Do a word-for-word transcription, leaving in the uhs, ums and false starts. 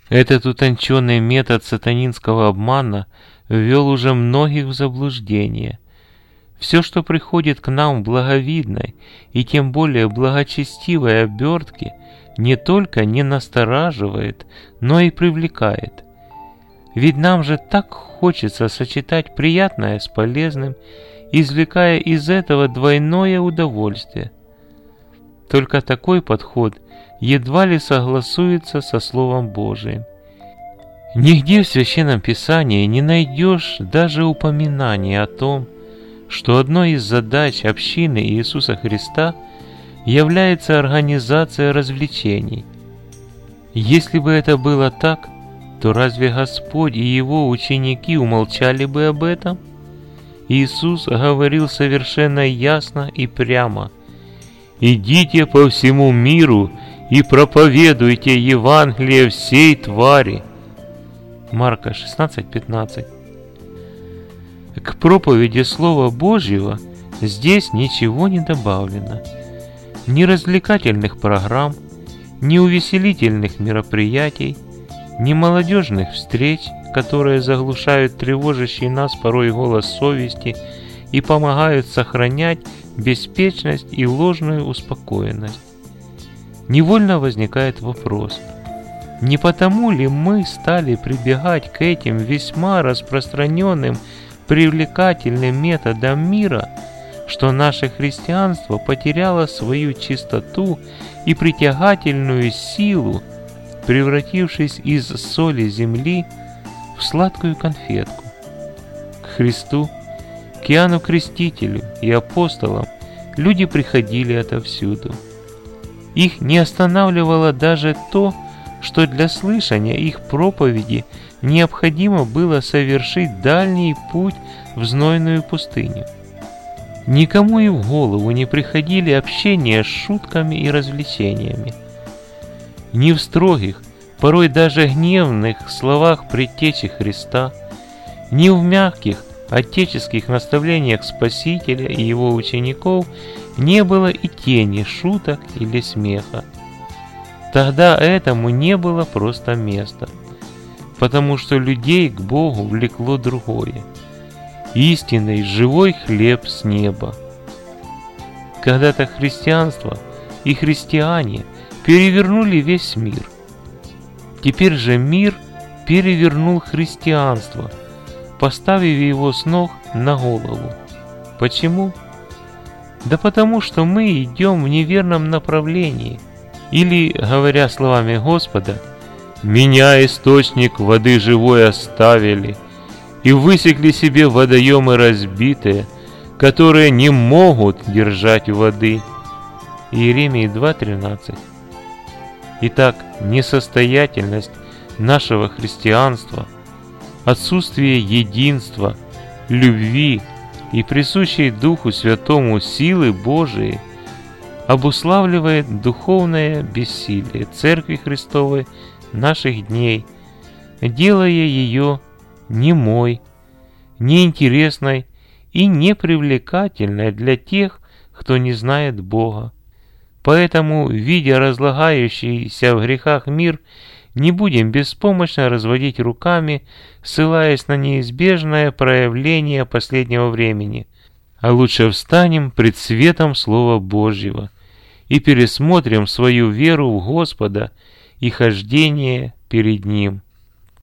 Этот утонченный метод сатанинского обмана ввел уже многих в заблуждение. Все, что приходит к нам в благовидной и тем более благочестивой обертке, не только не настораживает, но и привлекает. Ведь нам же так хочется сочетать приятное с полезным, извлекая из этого двойное удовольствие. Только такой подход едва ли согласуется со Словом Божиим. Нигде в Священном Писании не найдешь даже упоминания о том, что одной из задач общины Иисуса Христа является организация развлечений. Если бы это было так, то разве Господь и Его ученики умолчали бы об этом? Иисус говорил совершенно ясно и прямо: «Идите по всему миру и проповедуйте Евангелие всей твари». Марка шестнадцать пятнадцать. К проповеди Слова Божьего здесь ничего не добавлено. Ни развлекательных программ, ни увеселительных мероприятий, ни молодежных встреч, которые заглушают тревожащий нас порой голос совести и помогают сохранять беспечность и ложную успокоенность. Невольно возникает вопрос: не потому ли мы стали прибегать к этим весьма распространенным привлекательным методам мира, что наше христианство потеряло свою чистоту и притягательную силу, превратившись из соли земли в сладкую конфетку? К Христу, к Иоанну Крестителю и апостолам люди приходили отовсюду. Их не останавливало даже то, что для слышания их проповеди необходимо было совершить дальний путь в знойную пустыню. Никому и в голову не приходили общения с шутками и развлечениями. Ни в строгих, порой даже гневных словах предтечи Христа, ни в мягких, отеческих наставлениях Спасителя и Его учеников не было и тени шуток или смеха. Тогда этому не было просто места, потому что людей к Богу влекло другое — истинный живой хлеб с неба. Когда-то христианство и христиане перевернули весь мир. Теперь же мир перевернул христианство, поставив его с ног на голову. Почему? Да потому что мы идем в неверном направлении. Или, говоря словами Господа: «Меня, источник воды живой, оставили, и высекли себе водоемы разбитые, которые не могут держать воды». Иеремии два тринадцать. Итак, несостоятельность нашего христианства, отсутствие единства, любви и присущей Духу Святому силы Божией обуславливает духовное бессилие Церкви Христовой наших дней, делая ее немой, неинтересной и непривлекательной для тех, кто не знает Бога. Поэтому, видя разлагающийся в грехах мир, не будем беспомощно разводить руками, ссылаясь на неизбежное проявление последнего времени, а лучше встанем пред светом Слова Божьего и пересмотрим свою веру в Господа и хождение перед Ним.